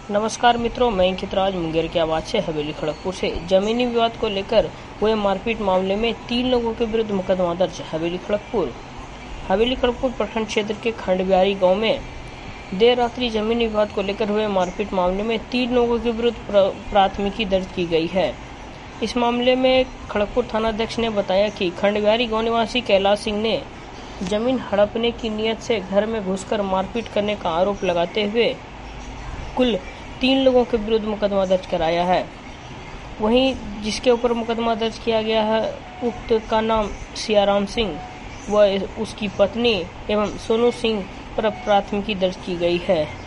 नमस्कार मित्रों, मैं अंकित मुंगेर की आवाज से हवेली खड़गपुर से। जमीनी विवाद को लेकर हुए मारपीट मामले में 3 लोगों के विरुद्ध मुकदमा दर्ज। हवेली खड़गपुर प्रखंड क्षेत्र के खंडबिहारी गांव में देर रात्रि जमीनी विवाद को लेकर हुए मारपीट मामले में 3 लोगों के विरुद्ध प्राथमिकी दर्ज की गई है। इस मामले में खड़गपुर थानाध्यक्ष ने बताया कि खंडबिहारी गांव निवासी कैलाश सिंह ने जमीन हड़पने की नीयत से घर में घुसकर मारपीट करने का आरोप लगाते हुए कुल 3 लोगों के विरुद्ध मुकदमा दर्ज कराया है। वहीं जिसके ऊपर मुकदमा दर्ज किया गया है, उक्त का नाम सियाराम सिंह व उसकी पत्नी एवं सोनू सिंह पर प्राथमिकी दर्ज की गई है।